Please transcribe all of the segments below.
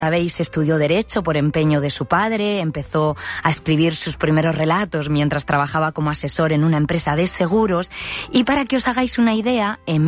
Sabéis, estudió Derecho por empeño de su padre, empezó a escribir sus primeros relatos mientras trabajaba como asesor en una empresa de seguros, y para que os hagáis una idea, en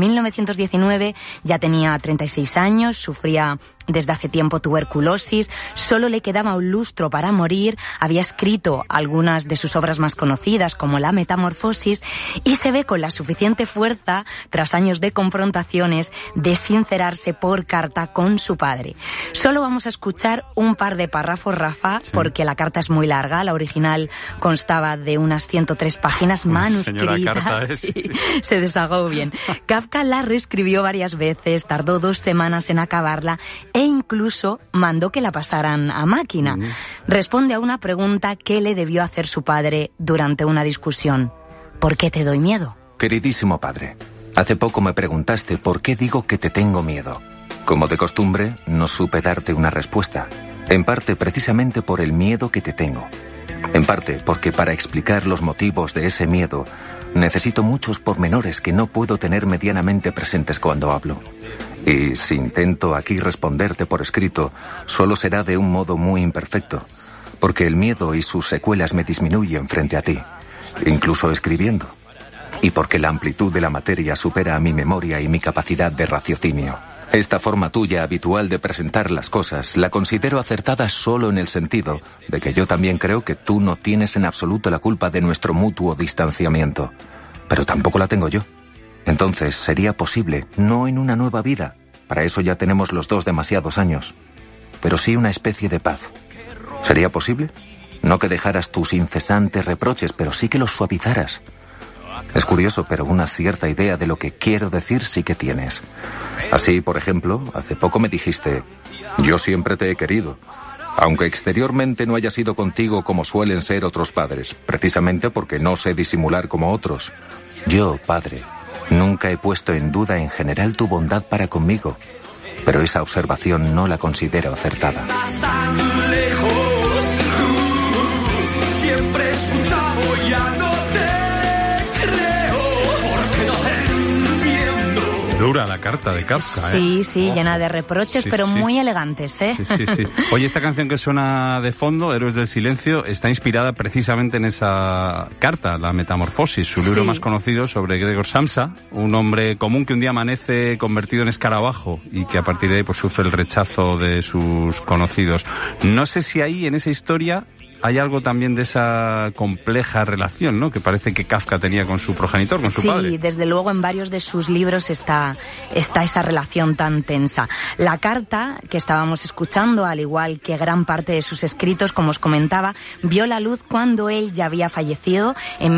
1919 ya tenía 36 años, sufría desde hace tiempo tuberculosis, solo le quedaba un lustro para morir, había escrito algunas de sus obras más conocidas como La Metamorfosis, y se ve con la suficiente fuerza, tras años de confrontaciones, de sincerarse por carta con su padre. Solo vamos a escuchar un par de párrafos, Rafa, porque la carta es muy larga. La original constaba de unas 103 páginas manuscritas. Sí. Se desahogó bien. Kafka la reescribió varias veces, tardó 2 semanas en acabarla e incluso mandó que la pasaran a máquina. Responde a una pregunta que le debió hacer su padre durante una discusión. ¿Por qué te doy miedo? Queridísimo padre, hace poco me preguntaste por qué digo que te tengo miedo. Como de costumbre, no supe darte una respuesta. En parte precisamente por el miedo que te tengo. En parte porque para explicar los motivos de ese miedo necesito muchos pormenores que no puedo tener medianamente presentes cuando hablo. Y si intento aquí responderte por escrito, solo será de un modo muy imperfecto, porque el miedo y sus secuelas me disminuyen frente a ti, incluso escribiendo, y porque la amplitud de la materia supera a mi memoria y mi capacidad de raciocinio. Esta forma tuya habitual de presentar las cosas la considero acertada solo en el sentido de que yo también creo que tú no tienes en absoluto la culpa de nuestro mutuo distanciamiento, pero tampoco la tengo yo. Entonces sería posible, no en una nueva vida, para eso ya tenemos los dos demasiados años, pero sí una especie de paz. ¿Sería posible? No que dejaras tus incesantes reproches, pero sí que los suavizaras. Es curioso, pero una cierta idea de lo que quiero decir sí que tienes. Así, por ejemplo, hace poco me dijiste: yo siempre te he querido, aunque exteriormente no haya sido contigo como suelen ser otros padres, precisamente porque no sé disimular como otros. Yo, padre, nunca he puesto en duda en general tu bondad para conmigo, pero esa observación no la considero acertada. Estás tan lejos, siempre he escuchado, ya no te creo, porque no te entiendo. Dura la carta de Kafka, Sí, llena de reproches, pero muy elegantes, ¿eh? Sí. Oye, esta canción que suena de fondo, Héroes del Silencio, está inspirada precisamente en esa carta, La Metamorfosis, su libro más conocido sobre Gregor Samsa, un hombre común que un día amanece convertido en escarabajo y que a partir de ahí pues sufre el rechazo de sus conocidos. No sé si ahí, en esa historia, hay algo también de esa compleja relación, ¿no?, que parece que Kafka tenía con su progenitor, con su padre. Sí, desde luego en varios de sus libros está esa relación tan tensa. La carta que estábamos escuchando, al igual que gran parte de sus escritos, como os comentaba, vio la luz cuando él ya había fallecido en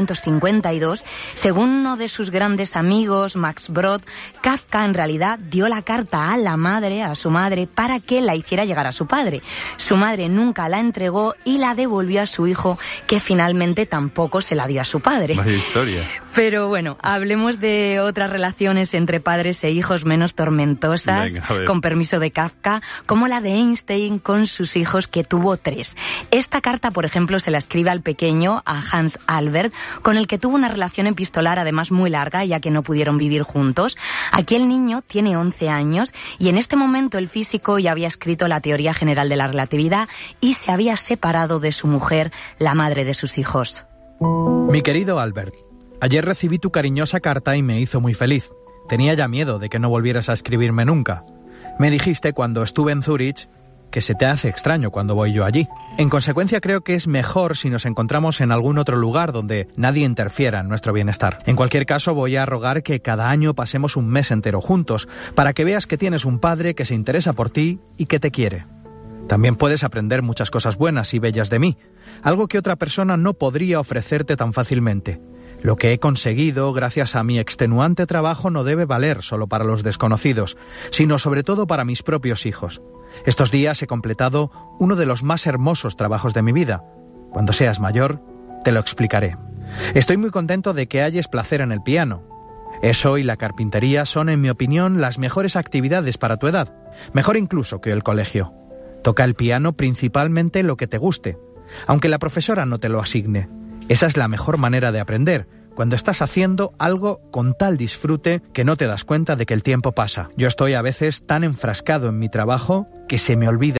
1952. Según uno de sus grandes amigos, Max Brod, Kafka en realidad dio la carta a su madre, para que la hiciera llegar a su padre. Su madre nunca la entregó y la devolvió a su hijo, que finalmente tampoco se la dio a su padre. Vaya historia. Pero bueno, hablemos de otras relaciones entre padres e hijos menos tormentosas, con permiso de Kafka, como la de Einstein con sus hijos, que tuvo 3. Esta carta, por ejemplo, se la escribe al pequeño, a Hans Albert, con el que tuvo una relación epistolar además muy larga, ya que no pudieron vivir juntos. Aquí el niño tiene 11 años y en este momento el físico ya había escrito la teoría general de la relatividad y se había separado de su mujer, la madre de sus hijos. Mi querido Albert, ayer recibí tu cariñosa carta y me hizo muy feliz. Tenía ya miedo de que no volvieras a escribirme nunca. Me dijiste cuando estuve en Zúrich que se te hace extraño cuando voy yo allí. En consecuencia, creo que es mejor si nos encontramos en algún otro lugar donde nadie interfiera en nuestro bienestar. En cualquier caso, voy a rogar que cada año pasemos un mes entero juntos, para que veas que tienes un padre que se interesa por ti y que te quiere. También puedes aprender muchas cosas buenas y bellas de mí, algo que otra persona no podría ofrecerte tan fácilmente. Lo que he conseguido gracias a mi extenuante trabajo no debe valer solo para los desconocidos, sino sobre todo para mis propios hijos. Estos días he completado uno de los más hermosos trabajos de mi vida. Cuando seas mayor, te lo explicaré. Estoy muy contento de que halles placer en el piano. Eso y la carpintería son, en mi opinión, las mejores actividades para tu edad, mejor incluso que el colegio. Toca el piano principalmente lo que te guste, aunque la profesora no te lo asigne. Esa es la mejor manera de aprender, cuando estás haciendo algo con tal disfrute que no te das cuenta de que el tiempo pasa. Yo estoy a veces tan enfrascado en mi trabajo que se me olvida